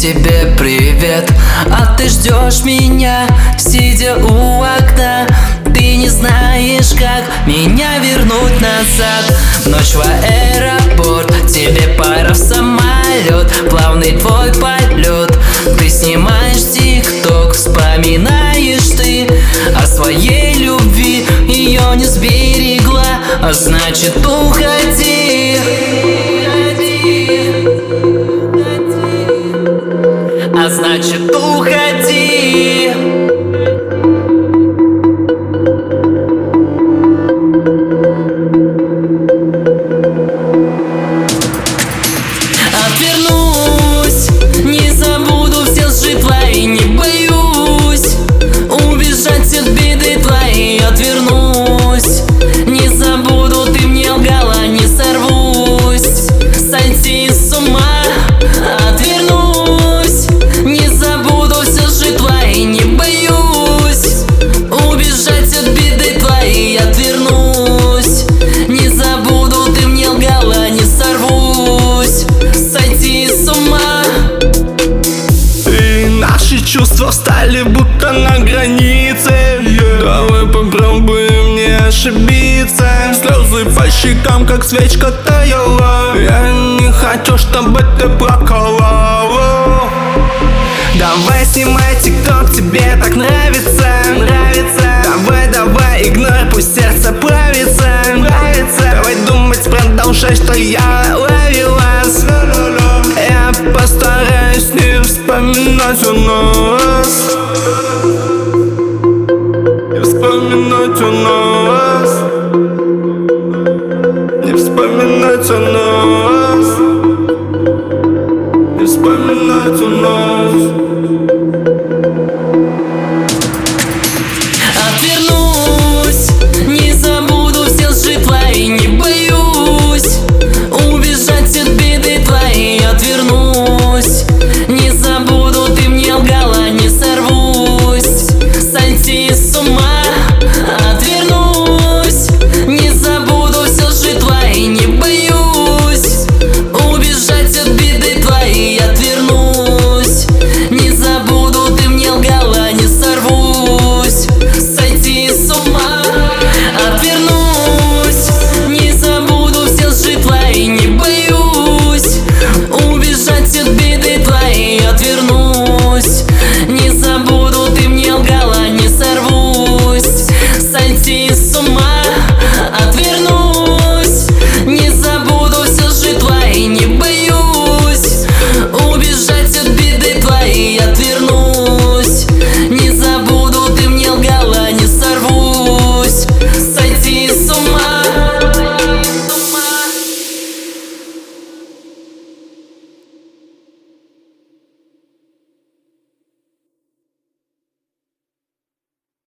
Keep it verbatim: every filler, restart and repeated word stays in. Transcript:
тебе привет, а ты ждешь меня, сидя у окна. Ты не знаешь, как меня вернуть назад. Ночь в аэропорт, тебе пора в самолет. Плавный твой полет, ты снимаешь тик-ток. Вспоминаешь ты о своей любви, ее не сберегла, а значит уходи. А значит уходи. Отвернусь, не забуду все лжи твои, не боюсь убежать от беды твоей. Отвернусь, не забуду, ты мне лгала, не сорвусь сойти с ума. Отвернусь, не забуду все лжи твои, не боюсь убежать от беды твоей. Отвернусь, не забуду, ты мне лгала, не сорвусь сойти с ума. И наши чувства встали будто на границе, yeah. Давай попробуем не ошибиться. Слезы по щекам, как свечка таяла. Я не хочу, чтобы ты плакала. Давай снимай тик-ток, тебе так нравится, нравится. Давай, давай, игнорь, пусть сердце плавится, нравится. Давай думать, продолжай, что я ловилась. Я постараюсь не вспоминать о нас.